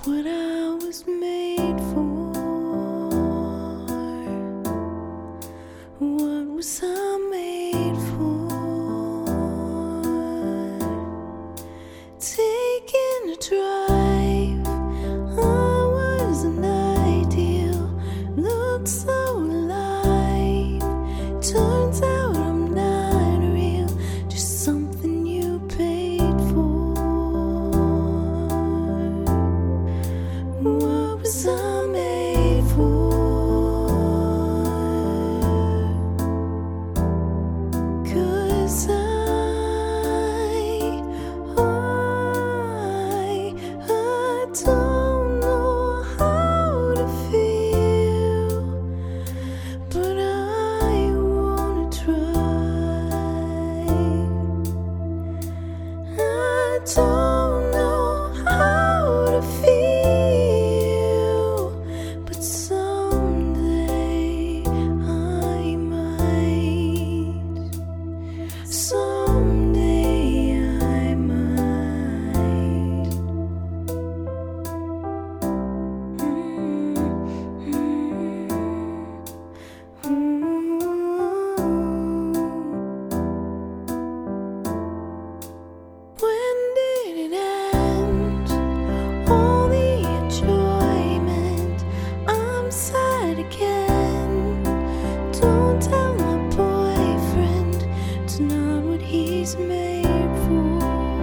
what I was made for. What was I made for? Taking a drive, I was an ideal, looked so alive. Turns out I'm not real, just something you paid for. What was I made for? 'Cause I don't know how to feel, but I wanna try. I don't know how to feel, but someday I might. Someday I might. When did it end? All the enjoyment. I'm sad again. Don't tell my boyfriend it's not what he's made for.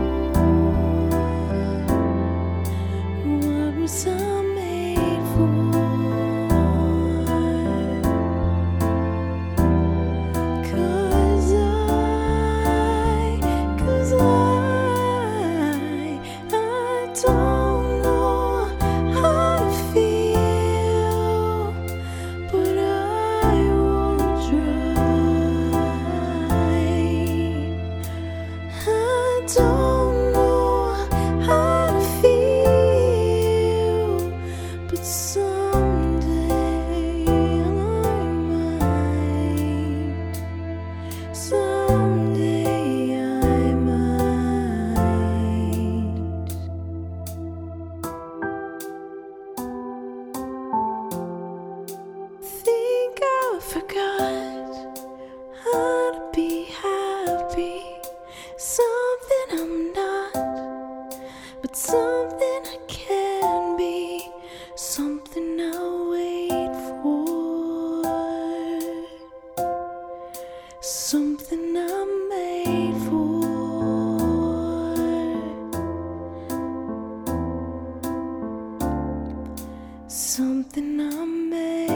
What was I made for? 'Cause I don't know how to feel, but I wanna try. I don't know how to feel, but someday I might. Someday I might. Think I forgot how to be happy. Something I'm not, but something I can be. Something I'll wait for. Something I'm made for. Something I'm made